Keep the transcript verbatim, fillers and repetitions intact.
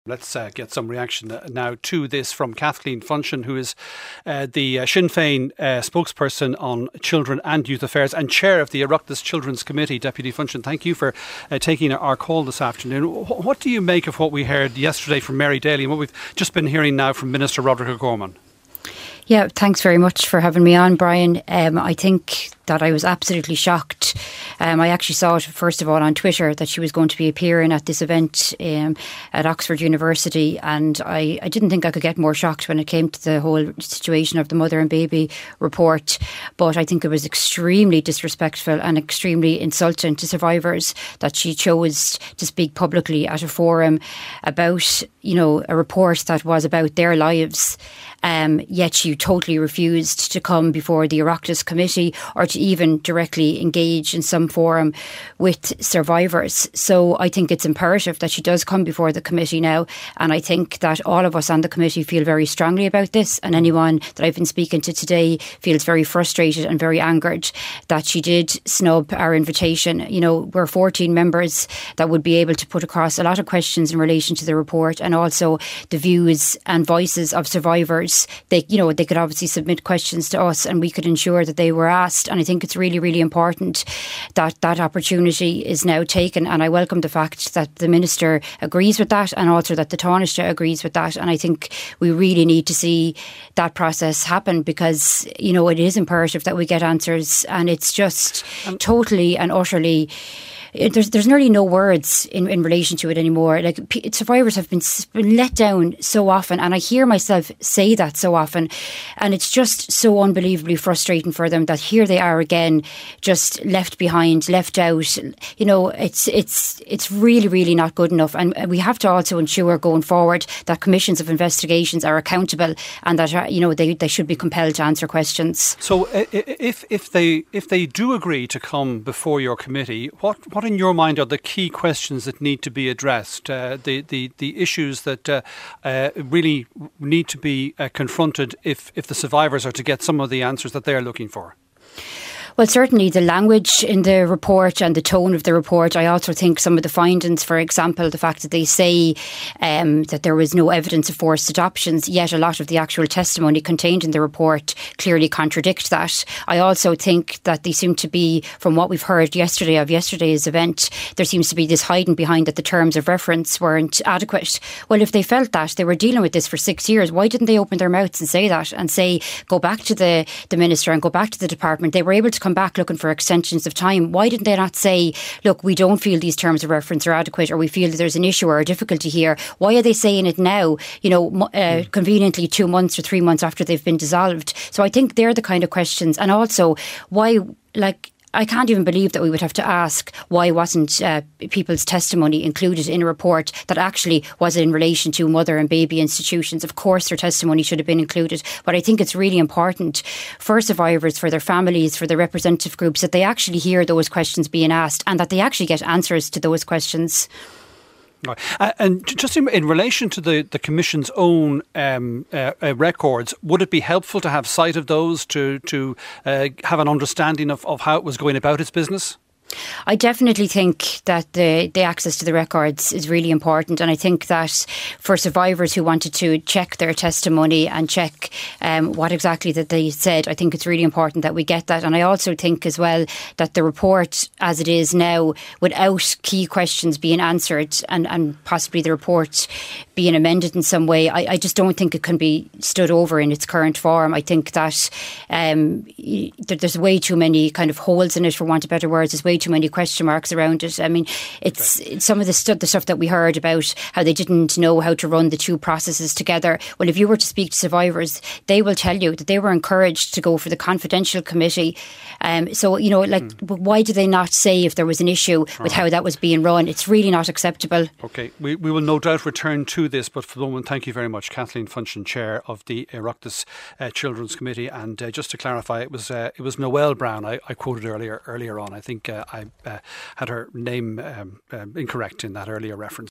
Let's uh, get some reaction now to this from Kathleen Funchion, who is uh, the uh, Sinn Féin uh, spokesperson on children and youth affairs and chair of the Oireachtas Children's Committee. Deputy Funchion, thank you for uh, taking our call this afternoon. What do you make of what we heard yesterday from Mary Daly and what we've just been hearing now from Minister Roderick O'Gorman? Yeah, thanks very much for having me on, Brian. Um, I think that I was absolutely shocked. Um, I actually saw it, first of all, on Twitter that she was going to be appearing at this event um, at Oxford University, and I, I didn't think I could get more shocked when it came to the whole situation of the mother and baby report. But I think it was extremely disrespectful and extremely insulting to survivors that she chose to speak publicly at a forum about, you know, a report that was about their lives. Um, yet she totally refused to come before the Oireachtas Committee or to even directly engage in some forum with survivors. So I think it's imperative that she does come before the committee now, and I think that all of us on the committee feel very strongly about this, and anyone that I've been speaking to today feels very frustrated and very angered that she did snub our invitation. You know, we're fourteen members that would be able to put across a lot of questions in relation to the report and also the views and voices of survivors. They, you know, they could obviously submit questions to us and we could ensure that they were asked. And I think it's really, really important that that opportunity is now taken. And I welcome the fact that the Minister agrees with that and also that the Taoiseach agrees with that. And I think we really need to see that process happen because, you know, it is imperative that we get answers, and it's just um, totally and utterly... There's there's nearly no words in, in relation to it anymore. Like p- survivors have been, been let down so often, and I hear myself say that so often, and it's just so unbelievably frustrating for them that here they are again, just left behind, left out. You know, it's it's it's really really not good enough, and we have to also ensure going forward that commissions of investigations are accountable and that are, you know, they they should be compelled to answer questions. So if if they if they do agree to come before your committee, what what What in your mind are the key questions that need to be addressed, uh, the, the, the issues that uh, uh, really need to be uh, confronted if, if the survivors are to get some of the answers that they're looking for? Well, certainly the language in the report and the tone of the report. I also think some of the findings, for example, the fact that they say um, that there was no evidence of forced adoptions, yet a lot of the actual testimony contained in the report clearly contradict that. I also think that they seem to be, from what we've heard yesterday of yesterday's event, there seems to be this hiding behind that the terms of reference weren't adequate. Well, if they felt that, they were dealing with this for six years, why didn't they open their mouths and say that and say, go back to the, the Minister and go back to the department? They were able to come back looking for extensions of time. Why didn't they not say, look, we don't feel these terms of reference are adequate, or we feel that there's an issue or a difficulty here? Why are they saying it now, you know, uh, mm. conveniently two months or three months after they've been dissolved? So I think they're the kind of questions. And also, why, like, I can't even believe that we would have to ask why wasn't uh, people's testimony included in a report that actually was in relation to mother and baby institutions. Of course their testimony should have been included, but I think it's really important for survivors, for their families, for their representative groups, that they actually hear those questions being asked and that they actually get answers to those questions. Right. Uh, and just in, in relation to the, the Commission's own um, uh, uh, records, would it be helpful to have sight of those to, to uh, have an understanding of, of how it was going about its business? I definitely think that the, the access to the records is really important, and I think that for survivors who wanted to check their testimony and check um, what exactly that they said, I think it's really important that we get that. And I also think as well that the report as it is now, without key questions being answered and, and possibly the report being amended in some way, I, I just don't think it can be stood over in its current form. I think that um, there's way too many kind of holes in it, for want of better words. There's way too many question marks around it. I mean, it's, okay. it's some of the, stu- the stuff that we heard about how they didn't know how to run the two processes together. Well, if you were to speak to survivors, they will tell you that they were encouraged to go for the confidential committee. Um, so, you know, like, mm. why did they not say if there was an issue with right. how that was being run? It's really not acceptable. OK, we, we will no doubt return to this, but for the moment, thank you very much. Kathleen Funchion, Chair of the Oireachtas uh, Children's Committee. And uh, just to clarify, it was uh, it was Noelle Brown I, I quoted earlier earlier on. I think uh, I uh, had her name um, um, incorrect in that earlier reference.